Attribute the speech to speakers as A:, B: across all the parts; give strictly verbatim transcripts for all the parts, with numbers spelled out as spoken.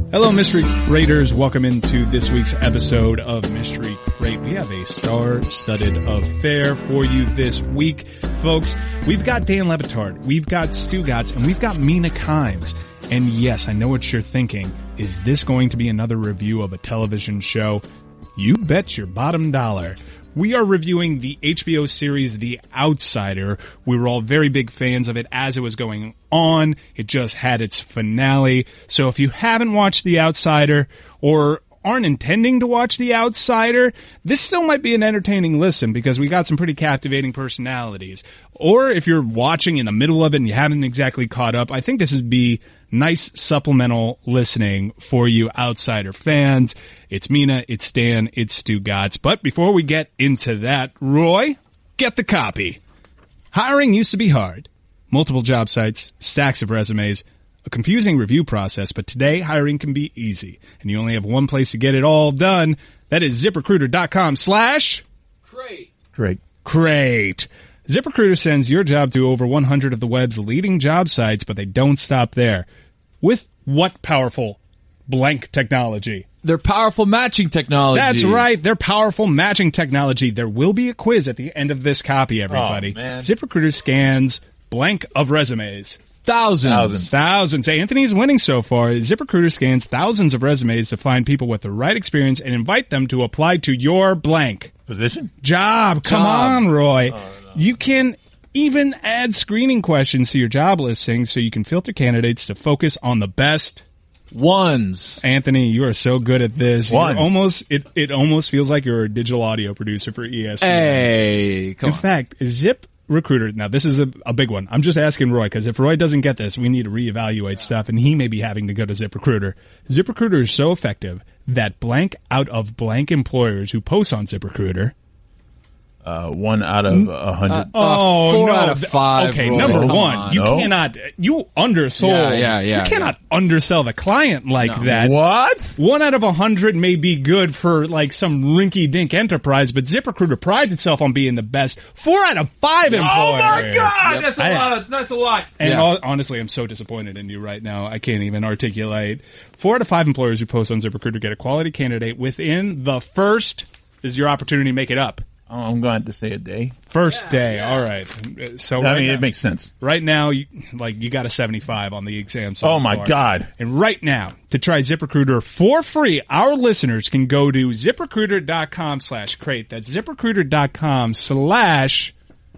A: Hello, Mystery Craters. Welcome into this week's episode of Mystery Crate. We have a star-studded affair for you this week. Folks, we've got Dan Le Batard, we've got Stugotz, and we've got Mina Kimes. And yes, I know what you're thinking. Is this going to be another review of a television show? You bet your bottom dollar. We are reviewing the H B O series The Outsider. We were all very big fans of it as it was going on. It just had its finale. So if you haven't watched The Outsider or aren't intending to watch The Outsider, this still might be an entertaining listen because we got some pretty captivating personalities. Or if you're watching in the middle of it and you haven't exactly caught up, I think this would be nice supplemental listening for you Outsider fans. It's Mina, it's Dan, it's Stugotz. But before we get into that, Roy, get the copy. Hiring used to be hard. Multiple job sites, stacks of resumes, a confusing review process, but today hiring can be easy. And you only have one place to get it all done. That is ZipRecruiter.com slash
B: Crate.
C: Great.
A: Crate. ZipRecruiter sends your job to over one hundred of the web's leading job sites, but they don't stop there. With what powerful blank technology?
B: Their powerful matching technology.
A: That's right. Their powerful matching technology. There will be a quiz at the end of this copy, everybody.
B: Oh, man.
A: ZipRecruiter scans blank of resumes.
B: Thousands.
A: Thousands. Thousands. Anthony's winning so far. ZipRecruiter scans thousands of resumes to find people with the right experience and invite them to apply to your blank
C: Position?
A: job. Come
B: Job.
A: on, Roy.
C: Oh, no.
A: You can even add screening questions to your job listing so you can filter candidates to focus on the best
B: Ones.
A: Anthony, you are so good at this. You're
C: Ones.
A: almost it it almost feels like you're a digital audio producer for E S P N.
B: Hey, come
A: In
B: on.
A: fact, ZipRecruiter, now this is a, a big one. I'm just asking Roy, because if Roy doesn't get this, we need to reevaluate stuff, and he may be having to go to ZipRecruiter. ZipRecruiter is so effective that blank out of blank employers who post on ZipRecruiter.
C: Uh, one out of a hundred.
B: Uh,
A: Oh,
B: four
A: no.
B: out of five.
A: Okay,
B: Roy.
A: number
B: Come
A: one,
B: on.
A: you
C: No.
A: cannot, you undersold.
B: Yeah, yeah, yeah,
A: You cannot undersell the client like
B: No.
A: that.
C: What?
A: One out of a hundred may be good for like some rinky-dink enterprise, but ZipRecruiter prides itself on being the best. Four out of five employers.
C: Oh my God!
B: Yep.
C: That's a
A: I-
C: lot. Of, that's a lot.
A: And
B: Yeah.
A: hon- honestly, I'm so disappointed in you right now. I can't even articulate. Four out of five employers who post on ZipRecruiter get a quality candidate within the first, this is your opportunity to make it up.
C: Oh, I'm going to have to say a day.
A: First day. All right. So
C: I
A: right
C: mean,
A: now,
C: it makes sense.
A: right now, you, like you got a seventy-five on the exam. So
C: Oh my
A: far.
C: God!
A: And right now, to try ZipRecruiter for free, our listeners can go to ZipRecruiter.com slash crate. That's ZipRecruiter.com slash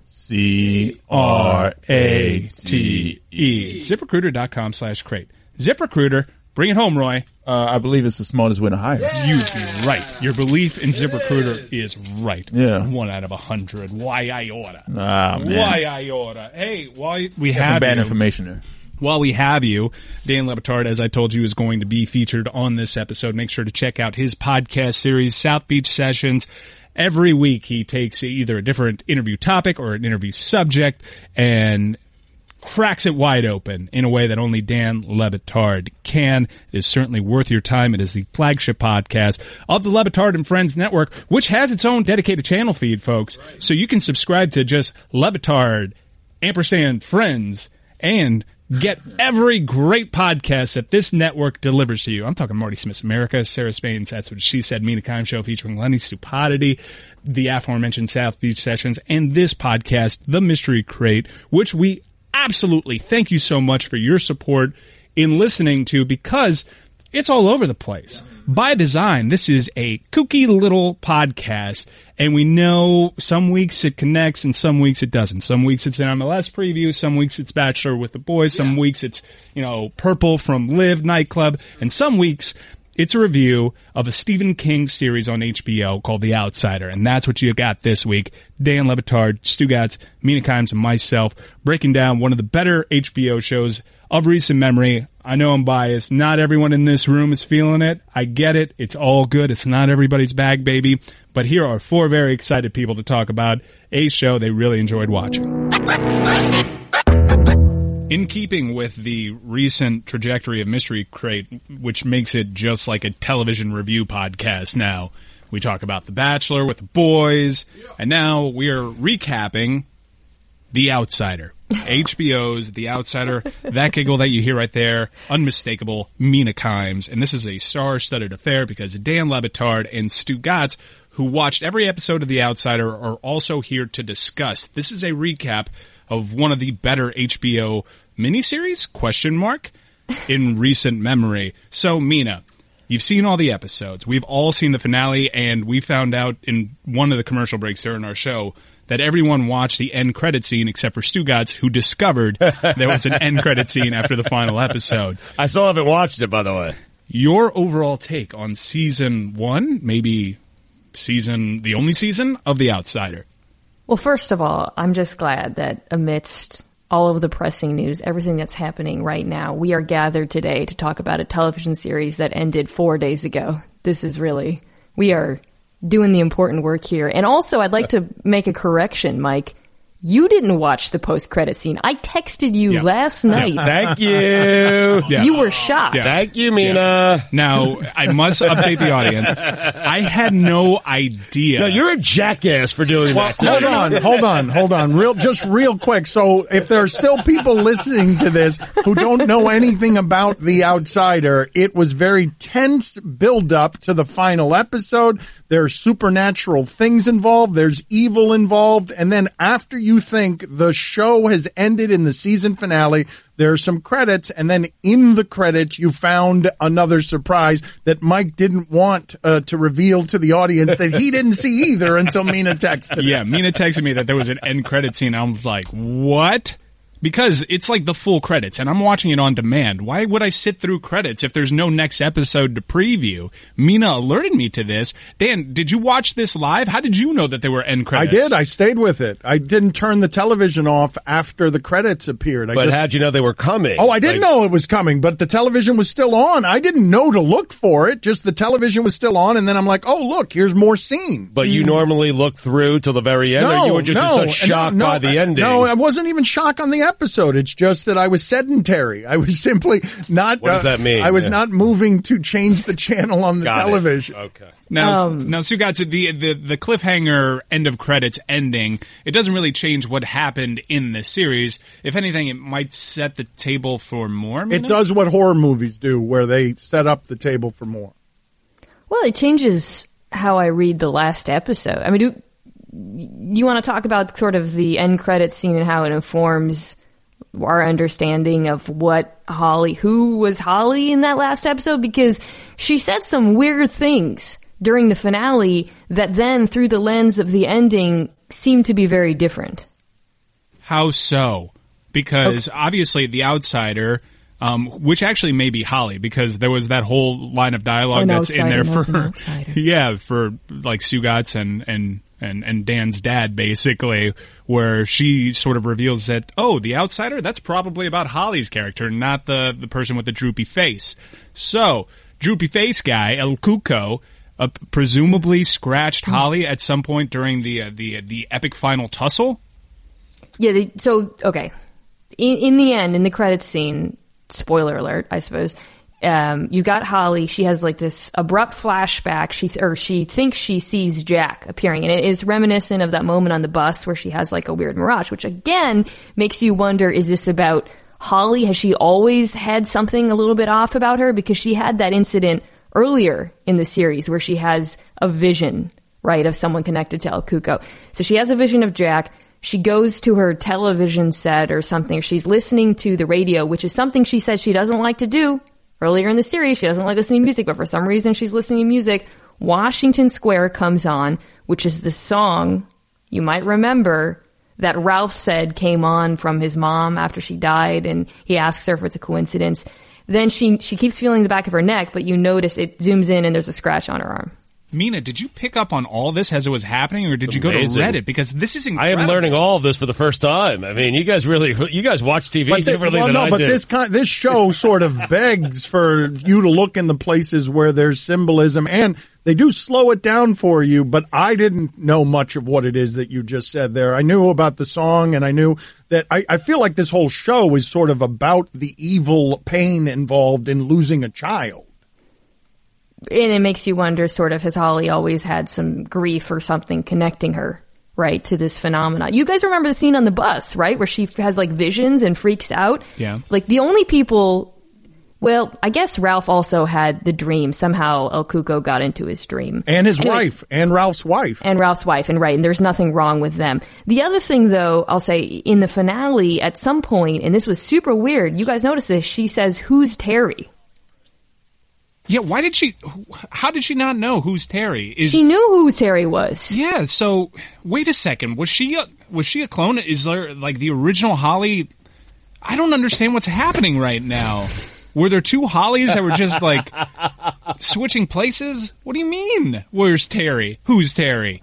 C: C
A: R
C: R
A: A
C: A
A: T
C: T
A: E.
C: E.
A: ZipRecruiter.com slash crate. ZipRecruiter, bring it home, Roy.
C: Uh, I believe it's the smartest way to hire.
A: You'd be right. Your belief in ZipRecruiter is right.
C: Yeah.
A: One out of a hundred. Why I oughta.
C: Ah man.
A: Why I oughta. Hey, while we
C: Got
A: have
C: some bad
A: you,
C: information there.
A: While we have you, Dan Le Batard, as I told you, is going to be featured on this episode. Make sure to check out his podcast series, South Beach Sessions. Every week he takes either a different interview topic or an interview subject and cracks it wide open in a way that only Dan Le Batard can. It is certainly worth your time. It is the flagship podcast of the Le Batard and Friends Network, which has its own dedicated channel feed, folks. So you can subscribe to just Le Batard, ampersand Friends, and get every great podcast that this network delivers to you. I'm talking Marty Smith's America, Sarah Spain's That's What She Said, Mina Kimes Show featuring Lenny Stupidity, the aforementioned South Beach Sessions, and this podcast, The Mystery Crate, which we absolutely thank you so much for your support in listening to, because it's all over the place. By design, this is a kooky little podcast, and we know some weeks it connects and some weeks it doesn't. Some weeks it's an M L S preview, some weeks it's Bachelor with the Boys, some
B: Yeah.
A: weeks it's, you know, Purple from Live nightclub, and some weeks it's a review of a Stephen King series on H B O called The Outsider, and that's what you got this week. Dan Le Batard, Stugotz, Mina Kimes, and myself breaking down one of the better H B O shows of recent memory. I know I'm biased. Not everyone in this room is feeling it. I get it. It's all good. It's not everybody's bag, baby. But here are four very excited people to talk about a show they really enjoyed watching. In keeping with the recent trajectory of Mystery Crate, which makes it just like a television review podcast now, we talk about The Bachelor with the boys, and now we are recapping The Outsider. H B O's The Outsider. That giggle that you hear right there, unmistakable, Mina Kimes. And this is a star-studded affair because Dan Le Batard and Stu Gatz, who watched every episode of The Outsider, are also here to discuss. This is a recap of one of the better H B O miniseries, question mark, in recent memory. So, Mina, you've seen all the episodes. We've all seen the finale, and we found out in one of the commercial breaks during our show that everyone watched the end credit scene except for Stu Gatz, who discovered there was an end credit scene after the final episode.
D: I still haven't watched it, by the way.
A: Your overall take on season one, maybe season, the only season of The Outsider?
E: Well, first of all, I'm just glad that amidst all of the pressing news, everything that's happening right now, we are gathered today to talk about a television series that ended four days ago. This is really, we are doing the important work here. And also, I'd like to make a correction, Mike. You didn't watch the post-credit scene. I texted you
A: Yeah.
E: last night.
D: Thank you.
A: Yeah.
E: You were shocked.
A: Yeah.
D: Thank you, Mina.
A: Now, I must update the audience. I had no idea.
D: No, you're a jackass for doing
F: Well,
D: that.
F: hold on, hold on, hold on. Real, just real quick. So if there are still people listening to this who don't know anything about The Outsider, it was very tense build up to the final episode. There's supernatural things involved. There's evil involved. And then after you think the show has ended in the season finale, there are some credits. And then in the credits, you found another surprise that Mike didn't want uh, to reveal to the audience that he didn't see either until Mina texted him.
A: Yeah, Mina texted me that there was an end credit scene. I was like, what? Because it's like the full credits, and I'm watching it on demand. Why would I sit through credits if there's no next episode to preview? Mina alerted me to this. Dan, did you watch this live? How did you know that there were end
F: I
A: credits?
F: did. I stayed with it. I didn't turn the television off after the credits appeared. I
D: But
F: just,
D: how'd you know they were coming?
F: Oh, I didn't
D: Like,
F: know it was coming, but the television was still on. I didn't know to look for it. Just the television was still on, and then I'm like, oh, look, here's more scene.
D: But you normally look through till the very end,
F: no,
D: or you were just
F: no,
D: in such shock
F: no,
D: by the ending?
F: No, I wasn't even shocked on the episode. It's just that I was sedentary. I was simply not.
D: What does that mean?
F: I was
D: Yeah.
F: not moving to change the channel on the
D: Got it.
F: television.
D: Okay.
A: Now,
E: Um,
A: now, Sue got to the, the the cliffhanger end of credits ending. It doesn't really change what happened in the series. If anything, it might set the table for more. Mina?
F: It does what horror movies do, where they set up the table for more.
E: Well, it changes how I read the last episode. I mean, do you want to talk about sort of the end credit scene and how it informs our understanding of what Holly, who was Holly in that last episode? Because she said some weird things during the finale that then, through the lens of the ending, seemed to be very different.
A: How so? Because obviously The Outsider, um, which actually may be Holly, because there was that whole line of dialogue
E: An
A: that's in there
E: outsider knows an
A: for,
E: outsider.
A: yeah, for like Sue Gatz and, and, and, and Dan's dad, basically, where she sort of reveals that, oh, The Outsider, that's probably about Holly's character, not the, the person with the droopy face. So, droopy face guy, El Cuco, uh, presumably scratched Holly at some point during the, uh, the, the epic final tussle?
E: Yeah, they, so, okay. In, in the end, in the credits scene, spoiler alert, I suppose, um, you got Holly. She has like this abrupt flashback. She, or she thinks she sees Jack appearing, and it is reminiscent of that moment on the bus where she has like a weird mirage, which again makes you wonder, is this about Holly? Has she always had something a little bit off about her? Because she had that incident earlier in the series where she has a vision, right, of someone connected to El Cuco. So she has a vision of Jack. She goes to her television set or something. She's listening to the radio, which is something she said she doesn't like to do. Earlier in the series, she doesn't like listening to music, but for some reason she's listening to music. Washington Square comes on, which is the song, you might remember, that Ralph said came on from his mom after she died, and he asks her if it's a coincidence. Then she she keeps feeling the back of her neck, but you notice it zooms in and there's a scratch on her arm.
A: Mina, did you pick up on all this as it was happening, or did you go to
D: Amazing.
A: Reddit? Because this is
D: I
A: incredible.
D: am learning all of this for the first time. I mean, you guys really, you guys watch T V
F: But the-
D: differently
F: well,
D: than
F: no,
D: I
F: but
D: do.
F: this kind, this show sort of begs for you to look in the places where there's symbolism, and they do slow it down for you. But I didn't know much of what it is that you just said there. I knew about the song, and I knew that I, I feel like this whole show is sort of about the evil pain involved in losing a child.
E: And it makes you wonder, sort of, has Holly always had some grief or something connecting her, right, to this phenomena. You guys remember the scene on the bus, right, where she has like visions and freaks out?
A: Yeah.
E: Like the only people, well, I guess Ralph also had the dream. Somehow El Cuco got into his dream.
F: And his
E: Anyway,
F: wife, and Ralph's wife.
E: And Ralph's wife, and right, and there's nothing wrong with them. The other thing, though, I'll say, in the finale, at some point, and this was super weird, you guys notice this, she says, "Who's Terry?"
A: Yeah, why did she, how did she not know who's Terry? Is,
E: She knew who Terry was.
A: yeah, so, wait a second, was she a, was she a clone? Is there, like, the original Holly? I don't understand what's happening right now. Were there two Hollies that were just, like, switching places? What do you mean? Where's Terry? Who's Terry?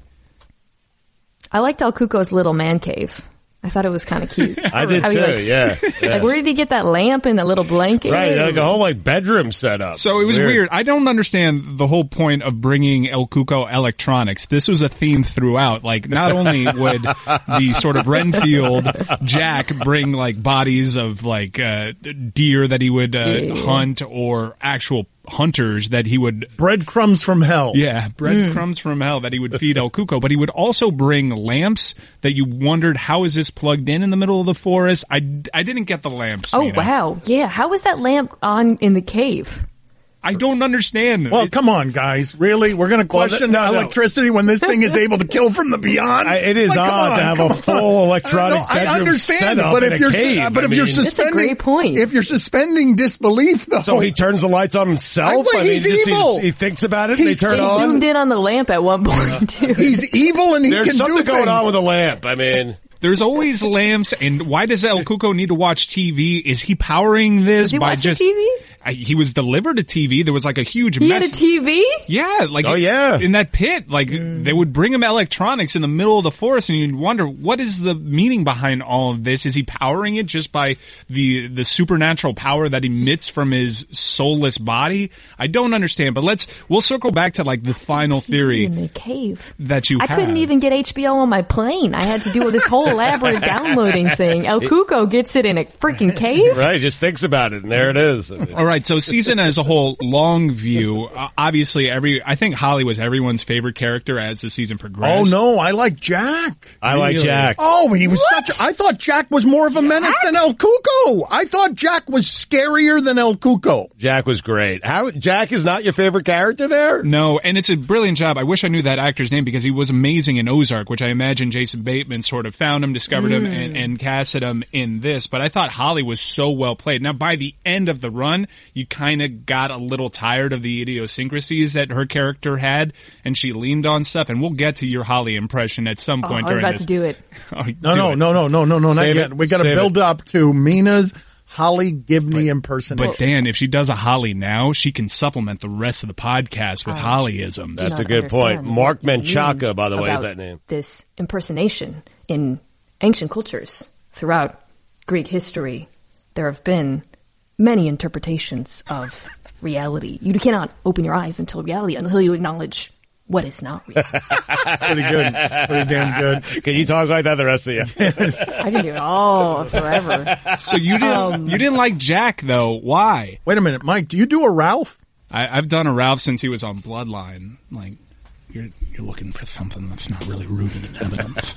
E: I liked El Cuco's little man cave. I thought it was kind of cute.
D: I did
E: How he,
D: too.
E: like,
D: Yeah, yeah.
E: Like, where did he get that lamp and that little blanket?
D: Right, like a whole like bedroom setup.
A: So it was weird. I don't understand the whole point of bringing El Cuco electronics. This was a theme throughout. Like, not only would the sort of Renfield Jack bring like bodies of like uh, deer that he would uh,
E: Yeah.
A: hunt, or actual hunters that he would
F: Breadcrumbs from hell.
A: yeah, breadcrumbs from hell that he would feed El Cuco, but he would also bring lamps that you wondered, how is this plugged in in the middle of the forest? I, I didn't get the lamps.
E: Oh,
A: Nina.
E: wow. Yeah. How was that lamp on in the cave?
A: I don't understand.
F: Well,
A: It-
F: come on, guys. Really? We're going to
D: Well,
F: question
D: th- no, no.
F: electricity when this thing is able to kill from the beyond?
D: I- it is
F: Like, come
D: odd
F: on,
D: to have
F: come
D: a
F: on.
D: full electronic
F: No, I
D: bedroom
F: understand,
D: setup
F: but
D: in
F: if
D: a
F: you're
D: cave.
F: but if
D: I
F: you're
D: mean-
E: That's a
F: suspending
E: great point.
F: if you're suspending disbelief, though,
D: So he turns the lights on himself?
F: I-
D: I mean,
F: he's
D: just-
F: evil.
D: he thinks about it and they
F: He's-
D: turn
E: They
D: on?
E: zoomed in on the lamp at one point, too.
F: he's evil and he
D: There's
F: can
D: something
F: do
D: going
F: things.
D: on with a lamp. I mean,
A: There's always lamps, and why does El Cuco need to watch T V? Is he powering this
E: Is he
A: by
E: watching
A: just
E: T V?
A: I, he was delivered a T V. There was like a huge
E: He
A: mess.
E: had a T V?
A: Yeah, like
D: Oh, yeah.
A: in that pit, like they would bring him electronics in the middle of the forest, and you'd wonder what is the meaning behind all of this. Is he powering it just by the the supernatural power that emits from his soulless body? I don't understand. But let's we'll circle back to like the final theory
E: In the cave.
A: that you
E: I
A: have.
E: couldn't even get H B O on my plane. I had to do this whole elaborate downloading thing. El Cuco gets it in a freaking cave?
D: right, just thinks about it and there it is. I mean,
A: All right, so season as a whole, long view. Uh, obviously, every I think Holly was everyone's favorite character as the season
F: Oh
A: progressed.
F: no, I like Jack.
D: I like
A: Really?
D: Jack.
F: Oh, he was such a, I thought Jack was more of a menace than El Cuco. I thought Jack was scarier than El Cuco.
D: Jack was great. How Jack is not your favorite character there?
A: No, and it's a brilliant job. I wish I knew that actor's name because he was amazing in Ozark, which I imagine Jason Bateman sort of found him, discovered him, and, and casted him in this. But I thought Holly was so well played. Now, by the end of the run, you kind of got a little tired of the idiosyncrasies that her character had, and she leaned on stuff. And we'll get to your Holly impression at some
E: Oh,
A: point
E: I was
A: during
E: about
A: this.
E: to do it.
A: Oh,
F: No,
A: do
F: no,
A: it.
F: no, no, no, no, no, not
D: Save
F: yet.
D: it.
F: We got to
D: Save
F: build
D: it.
F: up to Mina's Holly Gibney
A: But
F: impersonation.
A: Dan, if she does a Holly now, she can supplement the rest of the podcast with Hollyisms.
D: That's
E: not
D: a good point.
E: understand
D: Mark
E: what you
D: Menchaca,
E: mean
D: by the way, is
E: about
D: that name.
E: This impersonation in ancient cultures throughout Greek history, there have been many interpretations of reality. You cannot open your eyes until reality, until you acknowledge what is not real.
F: Pretty good. Pretty damn good.
D: Can you talk like that the rest of the
E: I can do it all forever.
A: So you didn't
E: Um,
A: you didn't like Jack though? Why?
F: Wait a minute, Mike, do you do a Ralph?
A: I, I've done a Ralph since he was on Bloodline. Like you're you're looking for something that's not really rooted in evidence.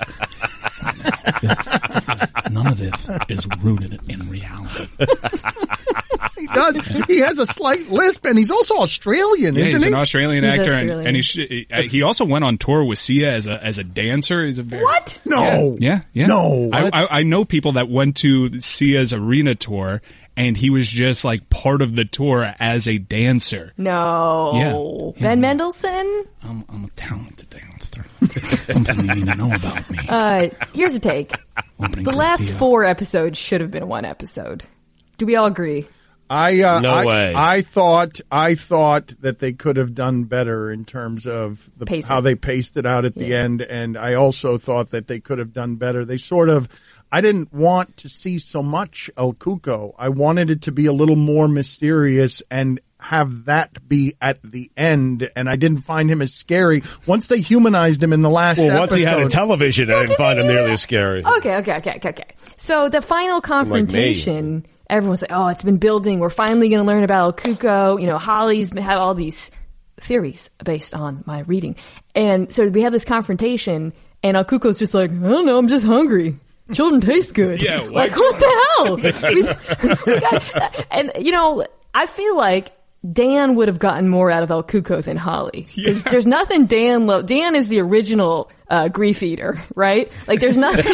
A: None of this is rooted in reality.
F: He does. He has a slight lisp, and he's also Australian,
A: Yeah,
F: isn't
A: he's
F: he?
A: an Australian
E: He's
A: actor,
E: Australian.
A: and, and he sh- he, uh, he also went on tour with Sia as a as a dancer. He's a very
E: What?
F: No.
A: Yeah, yeah.
F: No.
A: I,
F: What?
A: I, I know people that went to Sia's arena tour, and he was just like part of the tour as a dancer.
E: No.
A: Yeah.
E: Ben Mendelsohn?
A: I'm, I'm a talented dancer. Something you need to know about me.
E: Uh, here's a take.
A: Opening
E: The
A: for
E: last
A: Thea.
E: four episodes should have been one episode. Do we all agree?
F: I uh,
D: No
F: I,
D: way.
F: I thought I thought that they could have done better in terms of the,
E: Pacing.
F: how they paced it out at the end, and I also thought that they could have done better. They sort of. I didn't want to see so much El Cuco. I wanted it to be a little more mysterious and have that be at the end, and I didn't find him as scary. Once they humanized him in the last
D: Well, once
F: episode.
D: he had a television, I didn't find him nearly as scary.
E: Okay, okay, okay, okay, okay. So the final confrontation, everyone's like, oh, it's been building. We're finally going to learn about El Cuco. You know, Holly's had all these theories based on my reading. And so we have this confrontation, And Akuko's just like, I don't know, I'm just hungry. Children taste good.
A: Yeah,
E: like, what the hell? we, we got, and, you know, I feel like Dan would have gotten more out of El Cuco than Holly. Because yeah. there's nothing Dan lo- Dan is the original uh, grief eater, right? Like, there's nothing.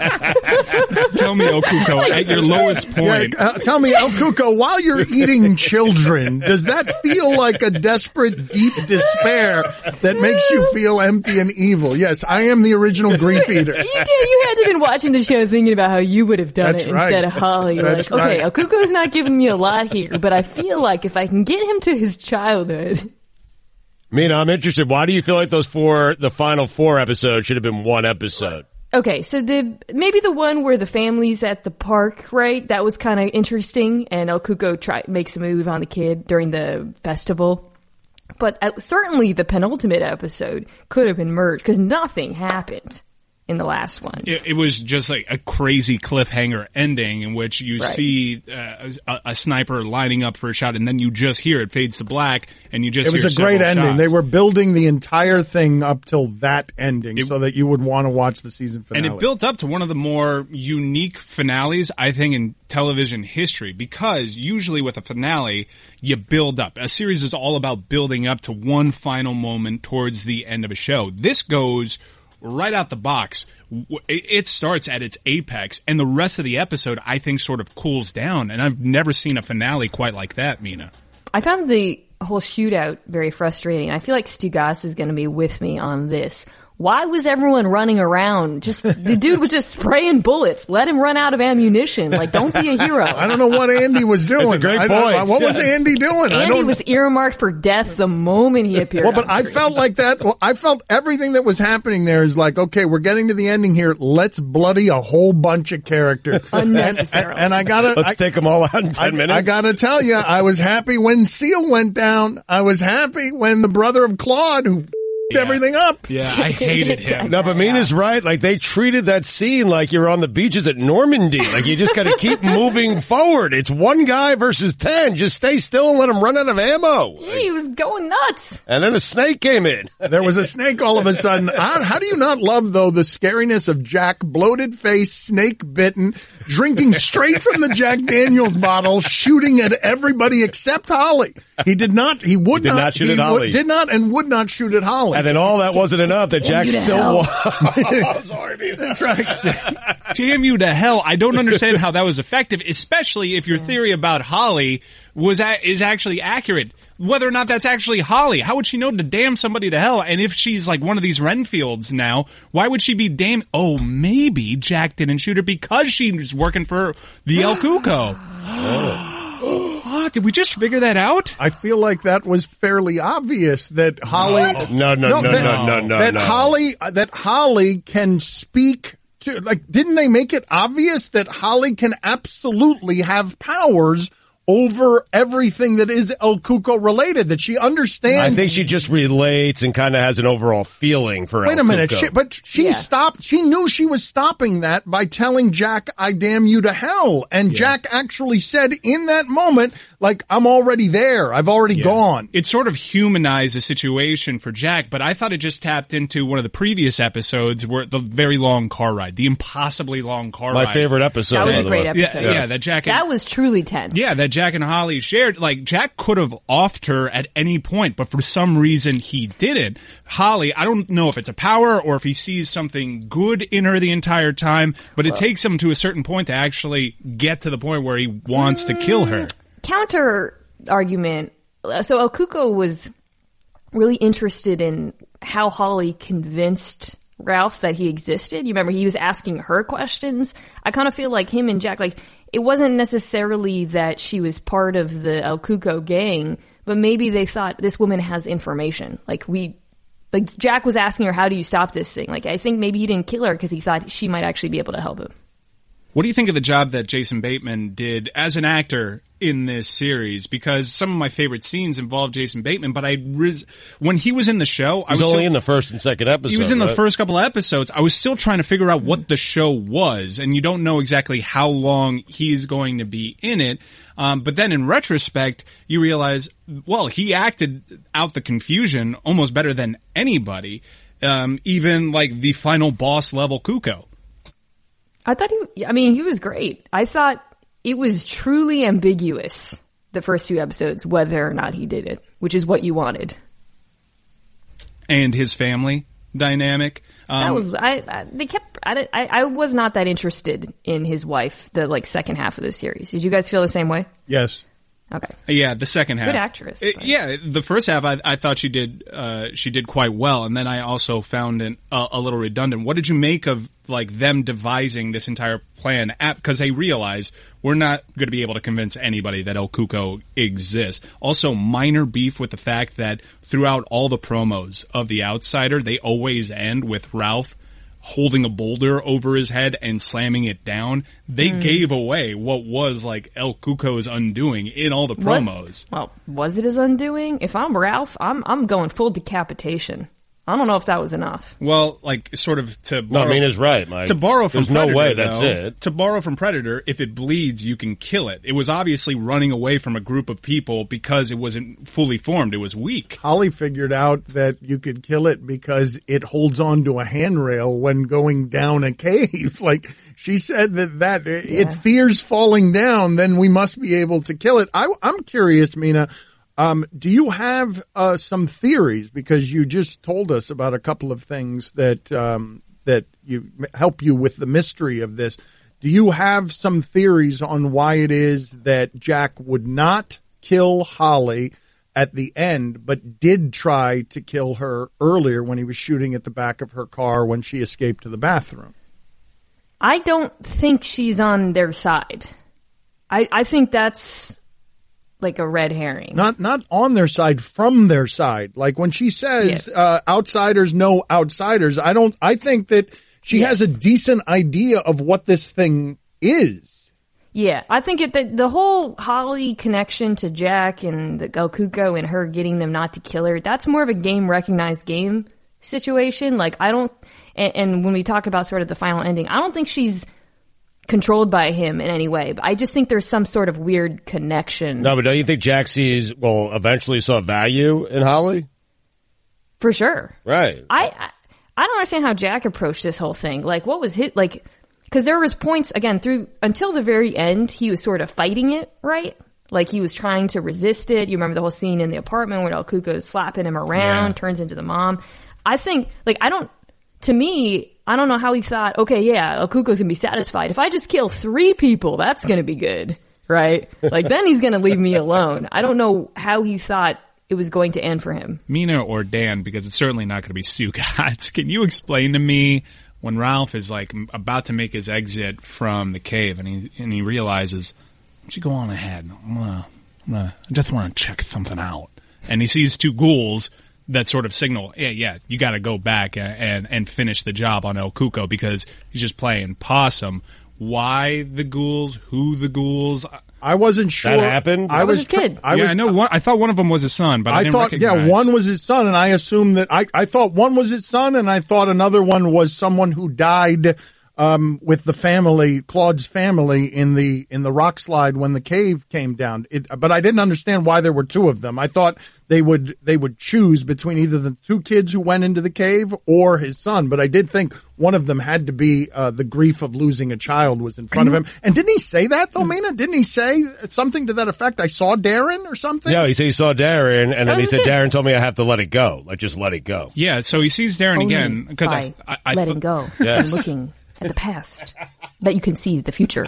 A: Tell me, El Cuco, like, at your lowest point.
F: Yeah, uh, tell me, El Cuco, while you're eating children, does that feel like a desperate, deep despair that makes you feel empty and evil? Yes, I am the original grief eater.
E: You did. You had to have been watching the show thinking about how you would have done
F: That's
E: it
F: right.
E: instead of Holly.
F: That's
E: like,
F: right.
E: okay, El Cuco's not giving me a lot here, but I feel like if I can get him to his childhood.
D: Mina, I'm interested. Why do you feel like those four, the final four episodes should have been one episode?
E: Okay, so the maybe the one where the family's at the park, right? That was kind of interesting, and El Cuco try, makes a move on the kid during the festival. But uh, certainly the penultimate episode could have been merged because nothing happened in the last one.
A: It, it was just like a crazy cliffhanger ending in which you
E: right.
A: see uh, a, a sniper lining up for a shot, and then you just hear it fades to black, and you just
F: It was
A: hear
F: a great
A: several
F: ending.
A: shots.
F: They were building the entire thing up till that ending
A: It-
F: so that you would want to watch the season finale.
A: And it built up to one of the more unique finales, I think, in television history, because usually with a finale, you build up. A series is all about building up to one final moment towards the end of a show. This goes right out the box. It starts at its apex, and the rest of the episode, I think, sort of cools down. And I've never seen a finale quite like that, Mina.
E: I found the whole shootout very frustrating. I feel like Stu Goss is going to be with me on this. Why was everyone running around? Just the dude was just spraying bullets. Let him run out of ammunition. Like, don't be a hero.
F: I don't know what Andy was doing.
D: That's a great
F: I-
D: point.
F: I- what was
D: Yes.
F: Andy doing? I
E: Andy
F: don't
E: was earmarked for death the moment he appeared.
F: Well, but
E: on
F: I
E: screen.
F: felt like that. Well, I felt everything that was happening there is like, okay, we're getting to the ending here. Let's bloody a whole bunch of characters.
E: Unnecessarily.
F: And, and I gotta,
D: Let's
F: I,
D: take them all out in ten
F: I,
D: minutes.
F: I gotta tell you, I was happy when Seal went down. I was happy when the brother of Claude, who f***ed everything up.
A: Yeah, I hated him.
D: No, but Mina's right. Like, they treated that scene like you're on the beaches at Normandy. Like, you just got to keep moving forward. It's one guy versus ten. Just stay still and let him run out of ammo.
E: he was going nuts.
D: And then a snake came in.
F: There was a snake all of a sudden. How, how do you not love, though, the scariness of Jack, bloated face, snake bitten, drinking straight from the Jack Daniels bottle, shooting at everybody except Holly. He did not, he would
D: He did
F: not,
D: not shoot
F: he
D: at
F: would-
D: Holly.
F: did not and would not shoot at Holly.
D: And then all that wasn't enough that Jack
E: you to
D: still
E: hell.
D: won. I'm sorry, Mina.
F: That's right.
A: Damn you to hell. I don't understand how that was effective, especially if your theory about Holly was a- is actually accurate. Whether or not that's actually Holly. How would she know to damn somebody to hell? And if she's like one of these Renfields now, why would she be damn... Oh, maybe Jack didn't shoot her because she's working for the El Cuco. Oh, did we just figure that out?
F: I feel like that was fairly obvious that Holly.
D: No, no, no,
F: that,
D: no, no, no,
F: That
D: no.
F: Holly, uh, that Holly can speak to. Like, didn't they make it obvious that Holly can absolutely have powers over everything that is El Cuco related? That she understands.
D: I think she just relates and kind of has an overall feeling for
F: Wait
D: El
F: a minute,
D: Cuco.
F: she, but she
E: Yeah.
F: stopped. She knew she was stopping that by telling Jack, "I damn you to hell." And Jack actually said in that moment, like, "I'm already there. I've already gone."
A: It sort of humanized the situation for Jack, but I thought it just tapped into one of the previous episodes where the very long car ride, the impossibly long car
D: My
A: ride.
D: favorite episode.
E: That was
D: by
E: a
D: the
E: great
D: way.
E: episode.
A: Yeah, yeah, that Jack and,
E: That was truly tense.
A: yeah, that Jack and Holly shared. Like, Jack could have offed her at any point, but for some reason he didn't. Holly, I don't know if it's a power or if he sees something good in her the entire time, but it takes him to a certain point to actually get to the point where he wants to kill her.
E: Counter argument. So El Cuco was really interested in how Holly convinced Ralph that he existed. You remember he was asking her questions. I kind of feel like him and Jack, like, it wasn't necessarily that she was part of the El Cuco gang, but maybe they thought this woman has information. Like, we, like Jack was asking her, how do you stop this thing? Like, I think maybe he didn't kill her because he thought she might actually be able to help him.
A: What do you think of the job that Jason Bateman did as an actor in this series? Because some of my favorite scenes involve Jason Bateman, but I res- when he was in the show, I
D: He was
A: was
D: only
A: still-
D: in the first and second episode.
A: he was in the
D: right?
A: first couple of episodes. I was still trying to figure out what the show was, and you don't know exactly how long he's going to be in it. Um, but then in retrospect, you realize, well, he acted out the confusion almost better than anybody. um, even like the final boss level Kuko.
E: I thought he, I mean, he was great. I thought it was truly ambiguous, the first few episodes, whether or not he did it, which is what you wanted.
A: And his family dynamic. Um,
E: That was, I, I they kept, I, I, I was not that interested in his wife, the like second half of the series. Did you guys feel the same way?
F: Yes.
E: Okay.
A: Yeah, the second half.
E: Good actress.
A: It-
E: but-
A: yeah, the first half I, I thought she did uh, she did quite well, and then I also found it a, a little redundant. What did you make of like them devising this entire plan? Because they realized we're not going to be able to convince anybody that El Cuco exists. Also, minor beef with the fact that throughout all the promos of The Outsider, they always end with Ralph holding a boulder over his head and slamming it down. They
E: Mm.
A: gave away what was like El Cuco's undoing in all the
E: What?
A: promos.
E: Well, was it his undoing? If I'm Ralph, I'm I'm going full decapitation. I don't know if that was enough.
A: Well, like sort of to
D: No,
A: borrow,
D: Mina's right, Mike.
A: to borrow from
D: There's
A: Predator.
D: no way that's
A: though,
D: it.
A: To borrow from Predator, if it bleeds, you can kill it. It was obviously running away from a group of people because it wasn't fully formed. It was weak.
F: Holly figured out that you could kill it because it holds on to a handrail when going down a cave. Like she said that that it fears falling down, then we must be able to kill it. I, I'm curious, Mina. Um, do you have uh, some theories? Because you just told us about a couple of things that um, that you help you with the mystery of this. Do you have some theories on why it is that Jack would not kill Holly at the end, but did try to kill her earlier when he was shooting at the back of her car when she escaped to the bathroom?
E: I don't think she's on their side. I I think that's like a red herring.
F: Not not on their side, from their side. Like when she says
E: Yeah.
F: uh, outsiders know outsiders, I don't. I think that she
E: Yes.
F: has a decent idea of what this thing is.
E: Yeah, I think it, the, the whole Holly connection to Jack and the El Cuco and her getting them not to kill her, that's more of a game recognized game situation. Like, I don't, and, and when we talk about sort of the final ending, I don't think she's controlled by him in any way, but I just think there's some sort of weird connection.
D: No, but don't you think Jack sees, well, eventually saw value in Holly?
E: For sure.
D: Right.
E: I, I I don't understand how Jack approached this whole thing. Like, what was his, like, because there was points, again, through, until the very end, he was sort of fighting it, right? Like, he was trying to resist it. You remember the whole scene in the apartment where El Cuco's slapping him around,
A: Yeah.
E: turns into the mom. I think, like, I don't, to me, I don't know how he thought, okay, yeah, El Cuco's gonna be satisfied. If I just kill three people, that's gonna be good, right? Like, then he's gonna leave me alone. I don't know how he thought it was going to end for him.
A: Mina or Dan, because it's certainly not going to be Stu Gatz. Can you explain to me when Ralph is like m- about to make his exit from the cave and he and he realizes, why don't you go on ahead? I'm gonna, I'm gonna, I just want to check something out. And he sees two ghouls that sort of signal, yeah, yeah, you got to go back and, and and finish the job on El Cuco because he's just playing possum. Why the ghouls? Who the ghouls?
F: I wasn't sure.
D: That happened?
F: I
E: That was
F: was
E: his kid.
F: I
A: yeah,
F: was.
A: I know. One, I thought one of them was his son, but I,
F: I
A: didn't
F: thought,
A: recognize.
F: yeah, one was his son, and I assumed that I, I thought one was his son, and I thought another one was someone who died um, with the family, Claude's family, in the in the rock slide when the cave came down. It, but I didn't understand why there were two of them. I thought they would they would choose between either the two kids who went into the cave or his son. But I did think one of them had to be uh, the grief of losing a child was in front of him. And didn't he say that though, Mina? Didn't he say something to that effect? I saw Darren or something.
D: Yeah, he said he saw Darren, and then he
E: was
D: said,
E: it.
D: Darren told me I have to let it go. Like, just let it go.
A: Yeah, so he sees Darren
E: Only
A: again because
E: by
A: I, I, I
E: letting
A: thought-
E: go
D: Yes.
E: and looking at the past that you can see the future.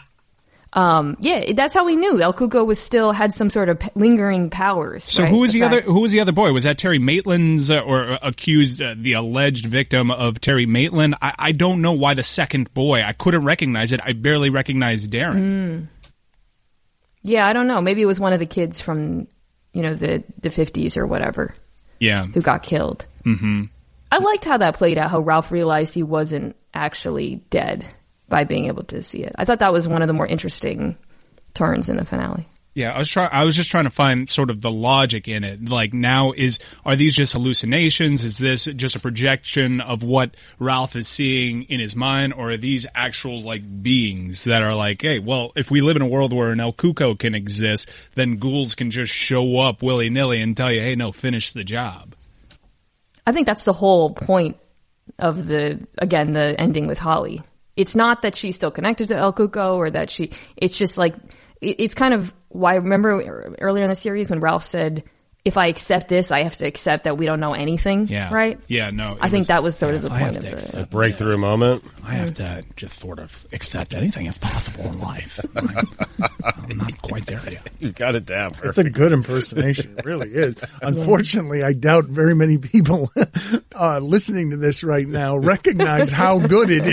E: Um, yeah, that's how we knew El Cuco was still had some sort of p- lingering powers.
A: So
E: right?
A: who was the,
E: fact-
A: other? Who was the other boy? Was that Terry Maitland's uh, or uh, accused, uh, the alleged victim of Terry Maitland? I, I don't know why the second boy. I couldn't recognize it. I barely recognized Darren.
E: Mm. Yeah, I don't know. Maybe it was one of the kids from, you know, the the fifties or whatever
A: Yeah,
E: who got killed. Mm-hmm. I liked how that played out. How Ralph realized he wasn't actually dead by being able to see it. I thought that was one of the more interesting turns in the finale.
A: yeah. I was trying. I was just trying to find sort of the logic in it. Like, now is are these just hallucinations? Is this just a projection of what Ralph is seeing in his mind, or are these actual like beings that are like, hey, well, if we live in a world where an El Cuco can exist, then ghouls can just show up willy nilly and tell you, hey, no, finish the job.
E: I think that's the whole point of the, again, the ending with Holly. It's not that she's still connected to El Cuco or that she, it's just like, it, it's kind of why, remember earlier in the series when Ralph said, if I accept this, I have to accept that we don't know anything,
A: Yeah.
E: right?
A: Yeah, no.
E: I think
A: was,
E: that was sort
A: yeah,
E: of the
A: if I
E: point
A: have
E: of
A: to
E: the...
A: accept-
D: Breakthrough moment.
A: I have to just sort of accept anything as possible in life. I'm, I'm not quite there yet.
D: You've got it down.
F: It's a good impersonation. It really is. Unfortunately, I doubt very many people uh, listening to this right now recognize how good it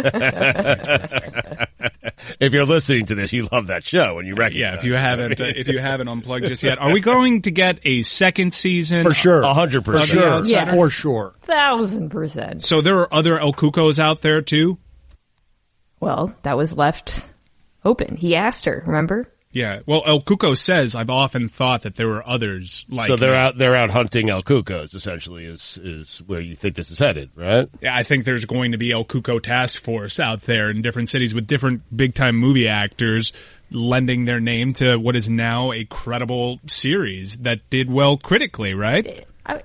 F: is.
D: If you're listening to this, you love that show and you recognize.
A: Yeah, if you haven't, uh, if you haven't unplugged just yet, are we going to get a second season?
F: For sure.
D: A hundred
F: For
D: percent.
F: sure.
E: Yeah.
F: For sure.
E: Thousand percent.
A: So there are other El Cucos out there too?
E: Well, that was left open. He asked her, remember?
A: Yeah. Well, El Cuco says, I've often thought that there were others like
D: So they're
A: him."
D: out. They're out hunting El Cucos. Essentially, is is where you think this is headed, right?
A: Yeah, I think there's going to be El Cuco task force out there in different cities with different big time movie actors lending their name to what is now a credible series that did well critically, right?
E: I,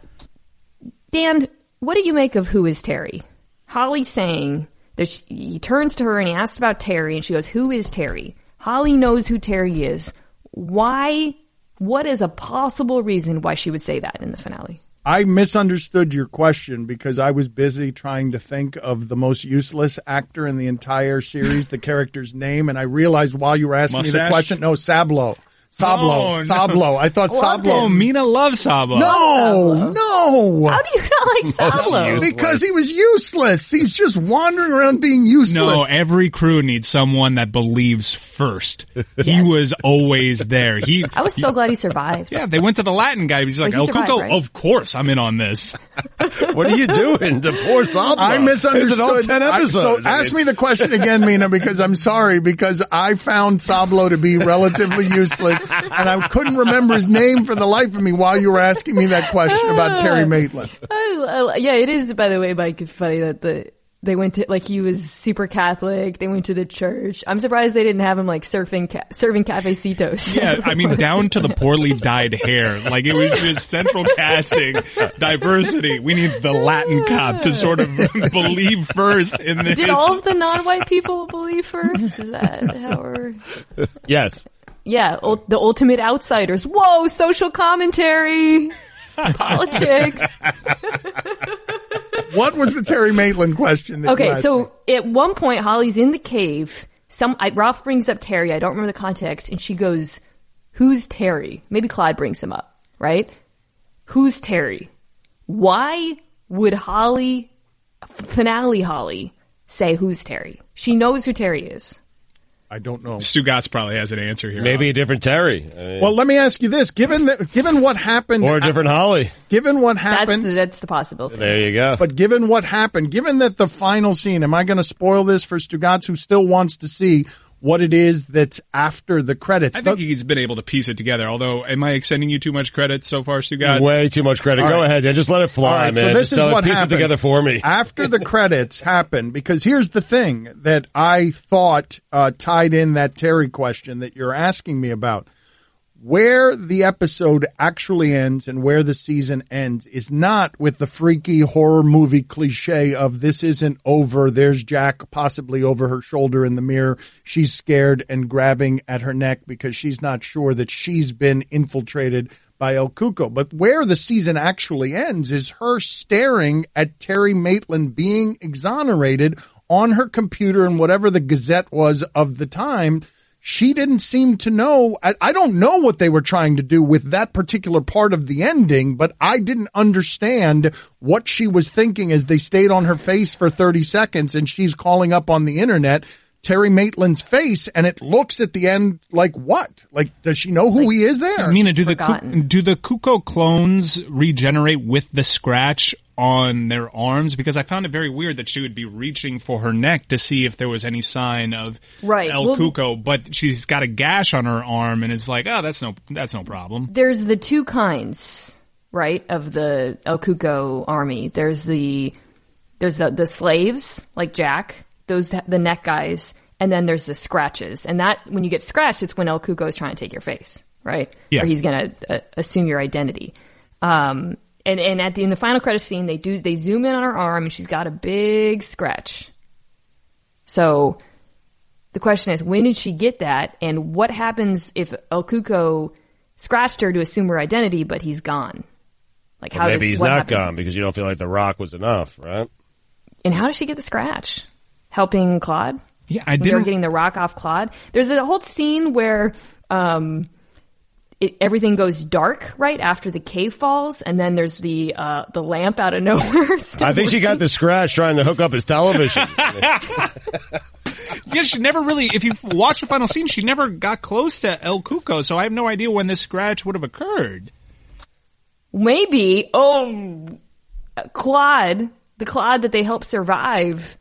E: Dan, what do you make of Who is Terry? Holly's saying that she, he turns to her and he asks about Terry and she goes, who is Terry? Holly knows who Terry is. Why? What is a possible reason why she would say that in the finale?
F: I misunderstood your question because I was busy trying to think of the most useless actor in the entire series, the character's name, and I realized while you were asking me
A: Mustache?
F: the question, no, Sablo. Sablo.
A: Oh, no.
F: Sablo. I thought
E: Loved
F: Sablo.
A: Oh, Mina loves Sabo.
F: No,
E: Sablo.
F: no.
E: How do you not like Sablo?
D: useless.
F: Because he was useless. He's just wandering around being useless.
A: No, every crew needs someone that believes first. He
E: Yes.
A: was always there. He,
E: I was so glad he survived.
A: yeah, they went to the Latin guy. He's like,
E: Well,
A: El
E: he survived,
A: Cuco,
E: right?
A: of course, I'm in on this.
D: What are you doing to poor Sablo?
F: I misunderstood.
D: It's all ten
F: I-
D: episodes.
F: so ask me the question again, Mina, because I'm sorry, because I found Sablo to be relatively useless, and I couldn't remember his name for the life of me while you were asking me that question about Terry Maitland.
E: Oh, uh, yeah, it is, by the way, Mike, it's funny that the they went to, like, he was super Catholic. They went to the church. I'm surprised they didn't have him, like, surfing, ca- serving cafecitos.
A: Yeah, I mean, down to the poorly dyed hair. Like, it was just central casting, diversity. We need the Latin cop to sort of believe first in this.
E: Did all of the non-white people believe first? Is that how we're...
D: Yes.
E: Yeah, ul- the ultimate outsiders. Whoa, social commentary. Politics.
F: What was the Terry Maitland question? That you
E: Okay,
F: asked
E: so
F: me?
E: at one point, Holly's in the cave. Some I, Ralph brings up Terry. I don't remember the context, and she goes, "Who's Terry?" Maybe Clyde brings him up, right? Who's Terry? Why would Holly, finale Holly, say who's Terry? She knows who Terry is.
F: I don't know.
A: Stugatz probably has an answer here.
D: Maybe a different Terry. I mean,
F: Well, let me ask you this: given that, given what happened,
D: or a different Holly.
F: given what
E: That's
F: happened,
E: the, that's the possible thing.
D: There you go.
F: but given what happened, given that the final scene, am I going to spoil this for Stugatz, who still wants to see what it is that's after the credits?
A: I think he's been able to piece it together. Although, am I extending you too much credit so far, Stugatz?
D: Way too much credit.
F: All
D: Go
F: right.
D: ahead. Yeah, just let it fly,
F: All right,
D: man.
F: so this
D: Just
F: is
D: tell it-
F: what
D: piece
F: happened
D: it together for me.
F: after the credits happen. Because here's the thing that I thought uh, tied in that Terry question that you're asking me about. Where the episode actually ends and where the season ends is not with the freaky horror movie cliche of this isn't over. There's Jack possibly over her shoulder in the mirror. She's scared and grabbing at her neck because she's not sure that she's been infiltrated by El Cuco. But where the season actually ends is her staring at Terry Maitland being exonerated on her computer and whatever the Gazette was of the time. She didn't seem to know. I, I don't know what they were trying to do with that particular part of the ending, but I didn't understand what she was thinking as they stayed on her face for thirty seconds and she's calling up on the internet Terry Maitland's face, and it looks at the end like what? Like, does she know who
E: Like,
F: he is there?
A: Mina, do the
E: forgotten.
A: Cu- do the Cuco clones regenerate with the scratch on their arms? Because I found it very weird that she would be reaching for her neck to see if there was any sign of
E: Right.
A: El
E: Well,
A: Cuco, but she's got a gash on her arm, and it's like, oh, that's no, that's no problem.
E: There's the two kinds, right, of the El Cuco army. There's the there's the, the slaves, like Jack, those the neck guys, and then there's the scratches. And that when you get scratched, it's when El Cuco is trying to take your face, right?
A: Yeah.
E: Or he's going to uh, assume your identity. Um, And and at the in the final credit scene, they do they zoom in on her arm, and she's got a big scratch. So the question is, when did she get that, and what happens if El Cuco scratched her to assume her identity, but he's gone? Like how?
D: Maybe
E: did,
D: he's
E: what
D: not
E: happens?
D: gone because you don't feel like the Rock was enough, right?
E: And how does she get the scratch? Helping Claude?
A: Yeah, I
E: They're
A: didn't.
E: getting the Rock off Claude. There's a whole scene where um, it, everything goes dark right after the cave falls, and then there's the uh, the lamp out of nowhere.
D: I think she got the scratch trying to hook up his television.
A: Yeah, she never really, if you watch the final scene, she never got close to El Cuco, so I have no idea when this scratch would have occurred.
E: Maybe, oh, Claude, the Claude that they helped survive.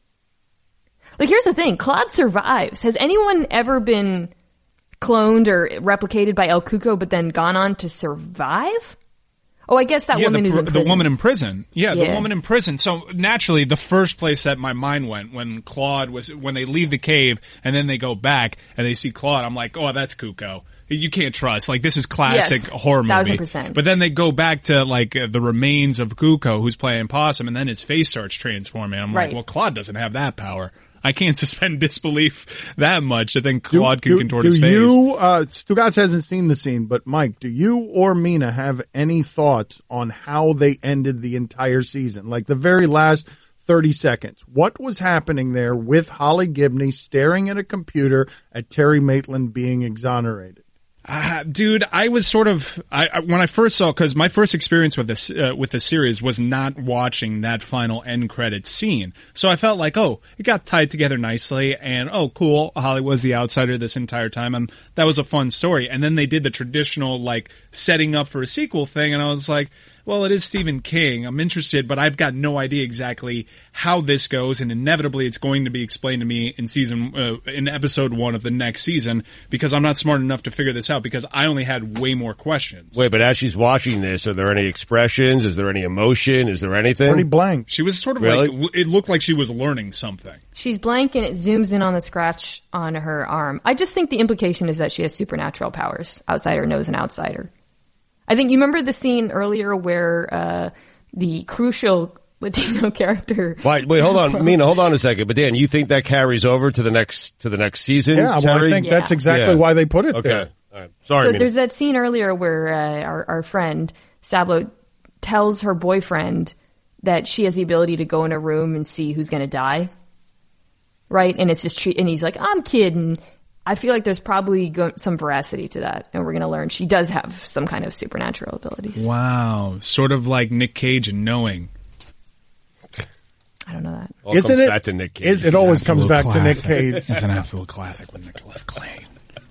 E: Like, here's the thing. Claude survives. Has anyone ever been cloned or replicated by El Cuco but then gone on to survive? Oh, I guess that
A: yeah,
E: woman
A: the,
E: who's in
A: the
E: prison.
A: woman in prison. Yeah,
E: Yeah.
A: the woman in prison. So naturally, the first place that my mind went when Claude was, when they leave the cave and then they go back and they see Claude, I'm like, oh, that's Cuco. You can't trust. Like, this is classic
E: Yes,
A: horror movie.
E: thousand percent.
A: But then they go back to, like, uh, the remains of Cuco, who's playing Possum, and then his face starts transforming. I'm
E: Right.
A: like, well, Claude doesn't have that power. I can't suspend disbelief that much. I think Claude can
F: do,
A: contort
F: do
A: his face.
F: you, uh, Stugatz hasn't seen the scene, but Mike, do you or Mina have any thoughts on how they ended the entire season? Like the very last thirty seconds. What was happening there with Holly Gibney staring at a computer at Terry Maitland being exonerated?
A: Uh, dude, I was sort of I, I when I first saw, because my first experience with this uh, with the series was not watching that final end credit scene. So I felt like, oh, it got tied together nicely, and oh, cool, Holly was the outsider this entire time, and that was a fun story. And then they did the traditional like setting up for a sequel thing, and I was like, well, it is Stephen King. I'm interested, but I've got no idea exactly how this goes, and inevitably it's going to be explained to me in season, uh, in episode one of the next season, because I'm not smart enough to figure this out, because I only had way more questions.
D: Wait, but as she's watching this, are there any expressions? Is there any emotion? Is there anything?
F: Pretty blank.
A: She was sort of
D: Really?
A: like, it looked like she was learning something.
E: She's blank and it zooms in on the scratch on her arm. I just think the implication is that she has supernatural powers. Outsider knows an outsider. I think you remember the scene earlier where uh, the crucial Latino character.
D: Wait, wait, hold on, Mina, hold on a second. But Dan, you think that carries over to the next to the next season?
F: Yeah, well,
D: Terry?
F: I think that's
E: Yeah.
F: exactly
D: Yeah.
F: why they put it
D: Okay,
F: there.
D: all right. Sorry,
E: So
D: Mina.
E: there's that scene earlier where uh, our, our friend Sablo tells her boyfriend that she has the ability to go in a room and see who's going to die. Right? And it's just, tre- and he's like, I'm kidding. I feel like there's probably go- some veracity to that, and we're going to learn she does have some kind of supernatural abilities.
A: Wow. Sort of like Nick Cage and Knowing.
E: I don't know that.
D: All
F: Isn't
D: comes
F: it?
D: back to Nick Cage.
F: It, it always comes back to Nick Cage.
A: It's an absolute classic with Nicolas Cage.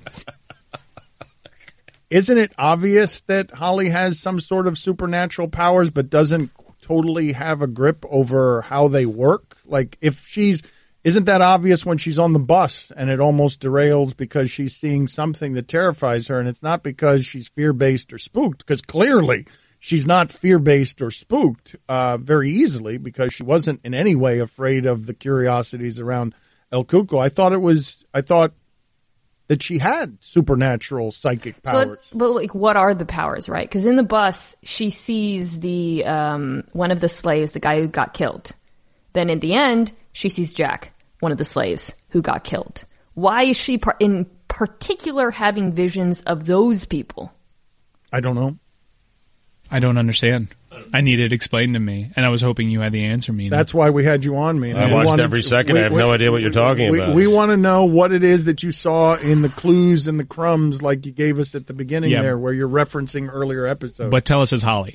F: Isn't it obvious that Holly has some sort of supernatural powers, but doesn't totally have a grip over how they work? Like, if she's, isn't that obvious when she's on the bus and it almost derails because she's seeing something that terrifies her, and it's not because she's fear-based or spooked, because clearly she's not fear-based or spooked uh, very easily, because she wasn't in any way afraid of the curiosities around El Cuco. I thought it was, I thought that she had supernatural psychic powers.
E: So, but like, what are the powers, right? Because in the bus, she sees the um, one of the slaves, the guy who got killed. Then in the end, she sees Jack, one of the slaves who got killed. Why is she par- in particular having visions of those people?
F: I don't know.
A: I don't understand. I need it explained to me, and I was hoping you had the answer, Mina.
F: That's why we had you on, man.
D: I
F: We
D: watched
F: wanted
D: every
F: to-
D: second. I have no idea what you're talking
F: we,
D: about.
F: We want to know what it is that you saw in the clues and the crumbs, like you gave us at the beginning
A: Yeah.
F: there, where you're referencing earlier episodes.
A: But tell us as Holly.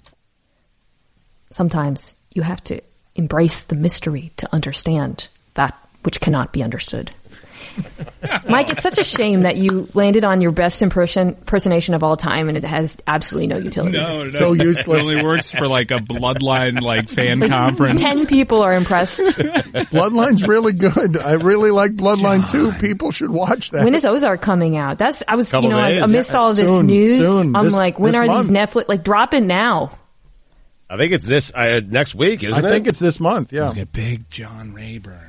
E: Sometimes you have to embrace the mystery to understand that which cannot be understood. Mike, it's such a shame that you landed on your best impression, impersonation of all time, and it has absolutely no utility.
F: so useless.
A: It only works for like a Bloodline like fan conference.
E: Ten people are impressed.
F: Bloodline's really good. I really like Bloodline too. People should watch that.
E: When is Ozark coming out? That's I was
D: Couple
E: you know
D: days.
E: I amidst all of this
F: Soon,
E: news,
F: soon.
E: I'm
F: This-
E: like, when
F: this
E: are
F: month.
E: these Netflix? Like, drop it now.
D: I think it's this uh, next week, isn't
F: I
D: it?
F: think it's this month, yeah.
A: Look at Big John Rayburn.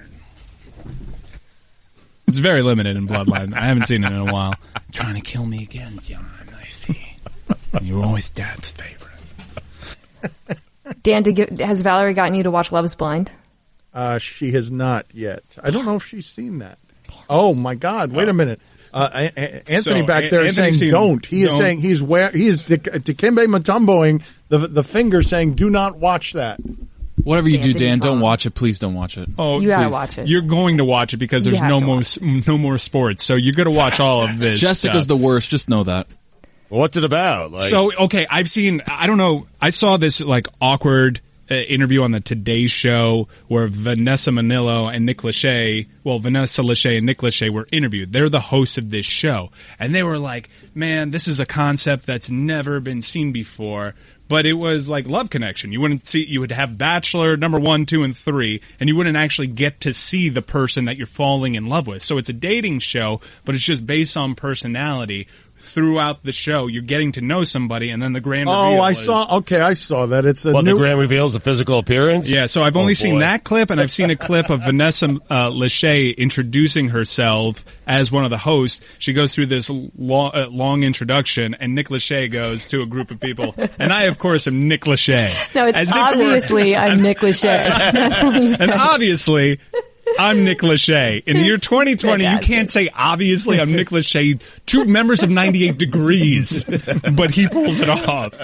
A: It's very limited in Bloodline. I haven't seen it in a while. Trying to kill me again, John. I see. You're always Dad's favorite.
E: Dan, did, has Valerie gotten you to watch Love is Blind?
F: Uh, she has not yet. I don't know if she's seen that. Oh my God! Wait a minute. Uh, a- a- Anthony
A: So,
F: back there
A: A-
F: is saying
A: Anthony's saying
F: don't. He is
A: don't.
F: saying he's where he is Dik- Dikembe Mutomboing the the finger saying do not watch that.
B: Whatever you do,
E: Anthony's
B: Dan, don't
E: wrong.
B: watch it. Please don't watch it.
A: Oh,
E: You gotta
A: please.
E: watch it.
A: You're going to watch it because
E: You
A: there's
E: have
A: no
E: to
A: more
E: watch
A: no more sports. So you're going to watch all of this.
B: Jessica's
A: stuff.
B: the worst. Just know that.
D: What's it about? Like,
A: So, okay, I've seen, I don't know, I saw this, like, awkward uh, interview on the Today Show where Vanessa Manillo and Nick Lachey, well, Vanessa Lachey and Nick Lachey were interviewed. They're the hosts of this show. And they were like, man, this is a concept that's never been seen before. But it was like Love Connection. You wouldn't see, you would have Bachelor number one, two, and three, and you wouldn't actually get to see the person that you're falling in love with. So it's a dating show, but it's just based on personality. Throughout the show, you're getting to know somebody, and then the grand reveal
F: Oh, I
A: is-
F: saw. Okay, I saw that. It's a
D: what
F: new.
D: the grand reveals the physical appearance?
A: Yeah, so I've only
D: Oh,
A: seen
D: boy.
A: that clip, and I've seen a clip of Vanessa uh, Lachey introducing herself as one of the hosts. She goes through this long, uh, long introduction, and Nick Lachey goes to a group of people, and I, of course, am Nick Lachey.
E: No, it's
A: As if it were-
E: obviously I'm Nick Lachey. That's what he said.
A: And obviously, I'm Nick Lachey. In the year twenty twenty, you
E: fantastic.
A: can't say, obviously, I'm Nick Lachey. Two members of ninety-eight degrees, but he pulls it off.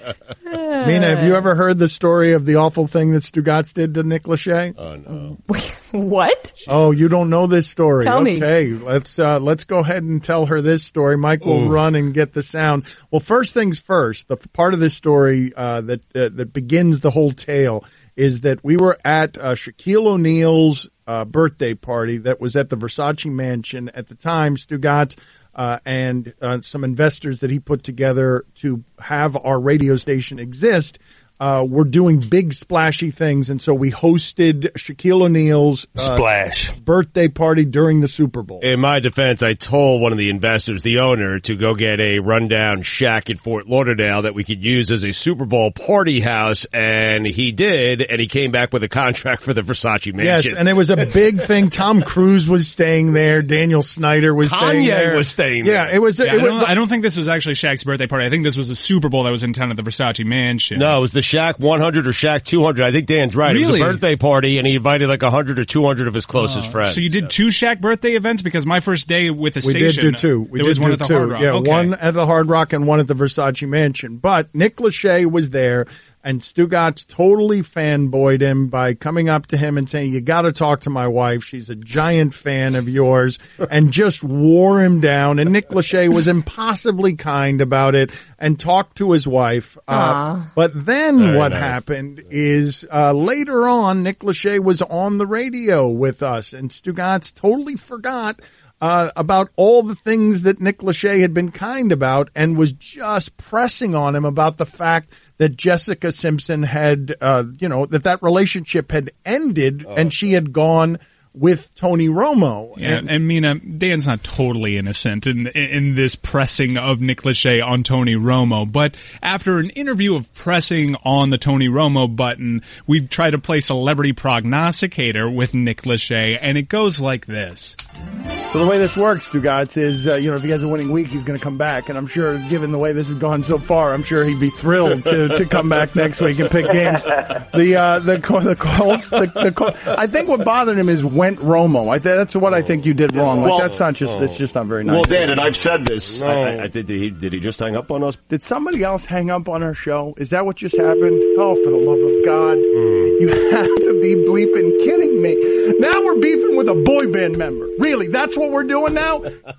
F: Mina, have you ever heard the story of the awful thing that Stugatz did to Nick Lachey?
D: Oh, no.
E: What?
F: Oh, you don't know this story.
E: Tell me.
F: Okay, let's uh, let's go ahead and tell her this story. Mike will run and get the sound. Well, first things first. The part of this story uh, that uh, that begins the whole tale is that we were at uh, Shaquille O'Neal's uh, birthday party that was at the Versace mansion at the time. Stugatz uh, and uh, some investors that he put together to have our radio station exist. Uh, we're doing big splashy things, and so we hosted Shaquille O'Neal's uh,
D: Splash.
F: birthday party during the Super Bowl.
D: In my defense, I told one of the investors, the owner, to go get a rundown shack in Fort Lauderdale that we could use as a Super Bowl party house, and he did, and he came back with a contract for the Versace mansion.
F: Yes, and it was a big thing. Tom Cruise was staying there. Daniel Snyder was staying
D: Kanye
F: there.
D: was staying
F: Yeah,
D: there.
F: it was.
A: Yeah,
F: it
A: I,
F: was
A: don't, I don't think this was actually Shaq's birthday party. I think this was a Super Bowl that was in town at the Versace mansion.
D: No, it was the Shaq one hundred or Shaq two hundred. I think Dan's right. It
A: Really?
D: was a birthday party, and he invited like one hundred or two hundred of his closest friends.
A: So you did two Shaq birthday events? Because my first day with the
F: we did
A: station,
F: do two. We
A: there
F: did
A: was one
F: do
A: at the
F: two.
A: Hard Rock.
F: Yeah,
A: Okay.
F: one at the Hard Rock and one at the Versace mansion. But Nick Lachey was there, and Stugatz totally fanboyed him by coming up to him and saying, "You got to talk to my wife. She's a giant fan of yours," and just wore him down. And Nick Lachey was impossibly kind about it and talked to his wife. Uh,
E: Aw.
F: but then
D: Very
F: what
D: nice.
F: happened is uh, later on, Nick Lachey was on the radio with us, and Stugatz totally forgot uh, about all the things that Nick Lachey had been kind about and was just pressing on him about the fact that Jessica Simpson had, uh, you know, that that relationship had ended and she had gone with Tony Romo.
A: Yeah,
F: And-
A: and Mina, Dan's not totally innocent in in this pressing of Nick Lachey on Tony Romo, but after an interview of pressing on the Tony Romo button, we try to play celebrity prognosticator with Nick Lachey, and it goes like this.
F: So the way this works, Stugatz, is, uh, you know, if he has a winning week, he's going to come back. And I'm sure, given the way this has gone so far, I'm sure he'd be thrilled to, to come back next week and pick games. The, uh, the, Col- the Colts, the, the Col- I think what bothered him is went Romo. I th- that's what I think you did wrong. Like,
G: Well-
F: that's not just, that's just not very nice.
G: Well, Dan, and I've said this.
D: No.
G: I, I, I, did, he, did he just hang up on us?
F: Did somebody else hang up on our show? Is that what just happened? Oh, for the love of God. You have to be bleeping kidding me. Now we're beefing with a boy band member. Really? That's what we're doing now?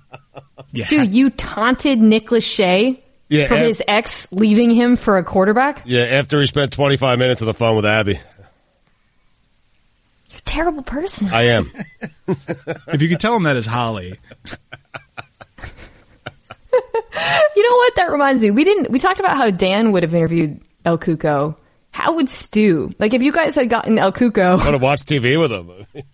E: Stu, you taunted Nick Lachey
D: Yeah,
E: from
D: and-
E: his ex leaving him for a quarterback?
D: Yeah, after he spent twenty-five minutes on the phone with Abby.
E: You're a terrible person.
D: I am.
A: If you could tell him that is Holly.
E: You know what? That reminds me. We didn't. We talked about how Dan would have interviewed El Cuco. How would Stu? Like, if you guys had gotten El
D: I
E: Cuco,
D: want to watch T V with him.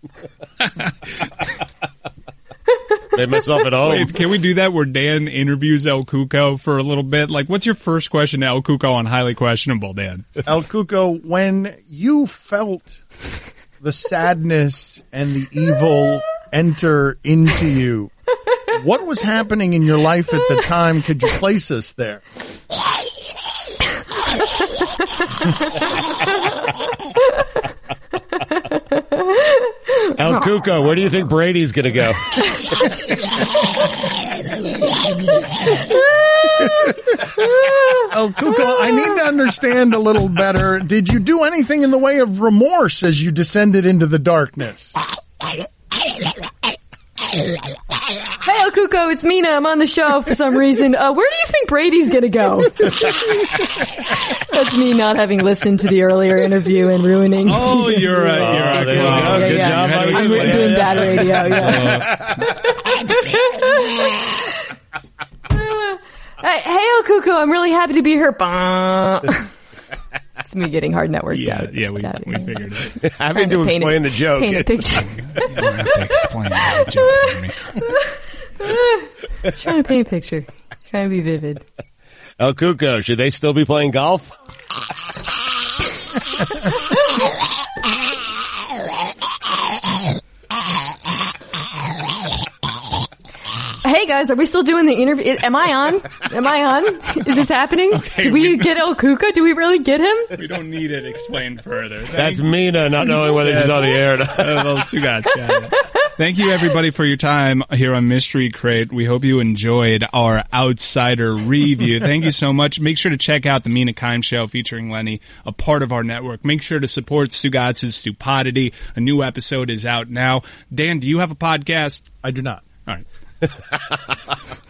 D: Made myself at home.
A: Wait, can we do that where Dan interviews El Cuco for a little bit? Like, what's your first question to El Cuco on Highly Questionable, Dan?
F: El Cuco, when you felt the sadness and the evil enter into you, what was happening in your life at the time? Could you place us there?
D: El Cuco, where do you think Brady's going to go?
F: El Cuco, I need to understand a little better. Did you do anything in the way of remorse as you descended into the darkness?
E: Hey, El Cuco, it's Mina. I'm on the show for some reason. Uh, where do you think Brady's going to go? That's me not having listened to the earlier interview and ruining.
A: Oh, you're uh, you're
D: Oh,
A: uh,
D: there you go.
E: Yeah,
D: Good
E: yeah.
D: job.
A: You had to
E: I'm
A: explain
E: doing
A: it.
E: bad radio, yeah. Hey, hey, El Cuco, I'm really happy to be here. Bah. It's me getting hard networked
A: Yeah,
E: out.
A: yeah, we,
E: Yeah,
A: we
E: yeah.
A: figured it.
D: Having
E: Trying
D: to
E: paint
D: explain
E: it-
D: the joke.
E: Paint a picture.
A: You don't have to explain the joke for me.
E: Trying to paint a picture. Trying to be vivid.
D: El Cuco, should they still be playing golf?
E: Hey guys, are we still doing the interview? Am I on? Am I on? Is this happening?
A: Okay,
E: Did we
A: we-
E: get El Cuco? Did we really get him?
A: We don't need it explained further.
D: That's
A: Thank-
D: Mina not knowing whether she's on the air or not.
A: Uh, well, Sugat's got it. Thank you, everybody, for your time here on Mystery Crate. We hope you enjoyed our Outsider review. Thank you so much. Make sure to check out the Mina Kimes Show featuring Lenny, a part of our network. Make sure to support Sugat's Stupidity. A new episode is out now. Dan, do you have a podcast?
F: I do not.
A: All right.